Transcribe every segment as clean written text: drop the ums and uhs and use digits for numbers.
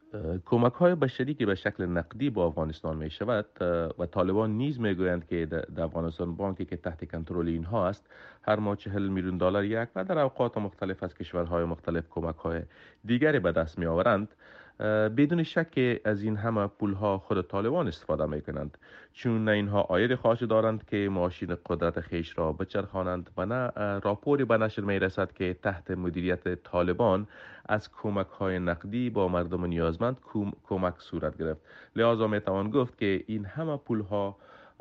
کمک‌های بشری که به شکل نقدی به افغانستان می شود و طالبان نیز می گویند که در افغانستان بانکی که تحت کنترل اینها است هر ماه 40 میلیون دلار یک و در اوقات مختلف از کشورهای مختلف کمک‌های دیگری به دست می آورند. بدون شک که از این همه پولها خود طالبان استفاده می کنند، چون نه اینها عاید خاصی دارند که ماشین قدرت خیش را بچرخانند و نه راپوری به نشر می رسد که تحت مدیریت طالبان از کمک های نقدی با مردم نیازمند کمک صورت گرفت. لذا می توان گفت که این همه پول ها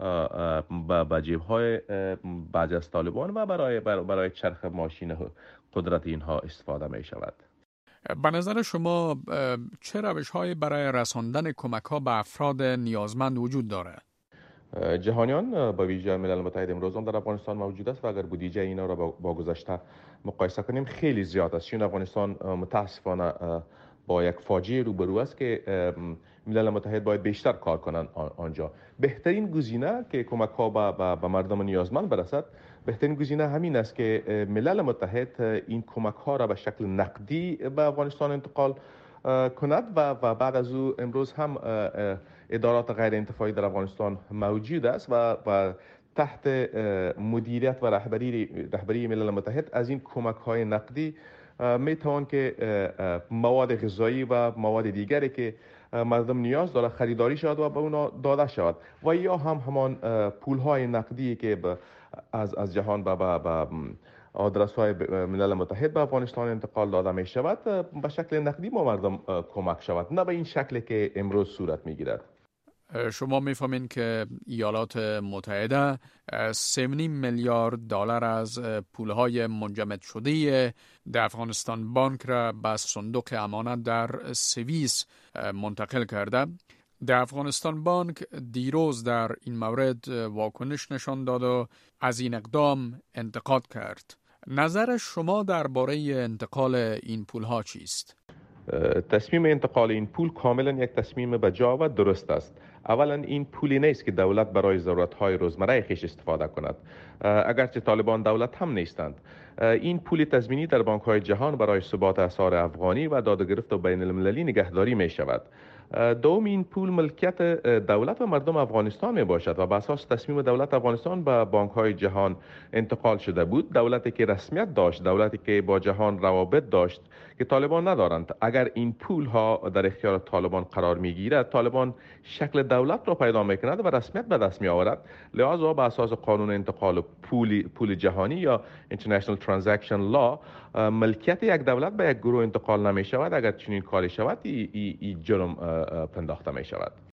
به جیب های بعضی از طالبان و برای چرخ ماشین قدرت اینها استفاده می شود. به نظر شما چه روش‌هایی برای رساندن کمک‌ها به افراد نیازمند وجود دارد؟ جهانیان به ویژه ملل متحد امروز هم در افغانستان موجود است و اگر بودجه اینا را با گذشته مقایسه کنیم خیلی زیاد است، چون افغانستان متاسفانه با یک فاجعه روبرو است که ملل متحد باید بیشتر کار کنند آنجا. بهترین گزینه که کمک ها به مردم نیازمند برسد، بهترین گزینه همین است که ملل متحد این کمک ها را به شکل نقدی به افغانستان انتقال کند و بعد از او امروز هم ادارات غیر انتفاعی در افغانستان موجود است و تحت مدیریت و رهبری ملل متحد از این کمک های نقدی می توان که مواد غذایی و مواد دیگری که مردم نیاز داره خریداری شود و به اونا داده شود و یا همان پول های نقدی که از جهان به آدرس های ملل متحد به افغانستان انتقال داده می شود به شکل نقدی با مردم کمک شود، نه به این شکل که امروز صورت می گیرد. شما می‌فهمین که ایالات متحده 3.5 میلیارد دلار از پولهای منجمد شده در افغانستان بانک را به صندوق امانت در سوئیس منتقل کرده. در افغانستان بانک دیروز در این مورد واکنش نشان داد و از این اقدام انتقاد کرد. نظر شما درباره انتقال این پولها چیست؟ تصمیم انتقال این پول کاملا یک تصمیم بجا و درست است. اولا این پولی نیست که دولت برای ضرورت‌های روزمره خیش استفاده کند، اگرچه طالبان دولت هم نیستند. این پول تضمینی در بانک‌های جهان برای ثبات اسعار افغانی و دادگرفت و بین المللی نگهداری می شود. دوم این پول ملکیت دولت و مردم افغانستان می باشد و بر اساس تصمیم دولت افغانستان به بانک‌های جهان انتقال شده بود. دولتی که رسمیت داشت، دولتی که با جهان روابط داشت که طالبان ندارند. اگر این پول ها در اختیار طالبان قرار می گیرد، طالبان شکل دولت را پیدا می کند و رسمیت به دست می آورد. لذا به اساس قانون انتقال پول جهانی یا International Transaction Law ملکیت یک دولت به یک گروه انتقال نمی شود. اگر چنین کاری شود این جرم پنداشته می شود.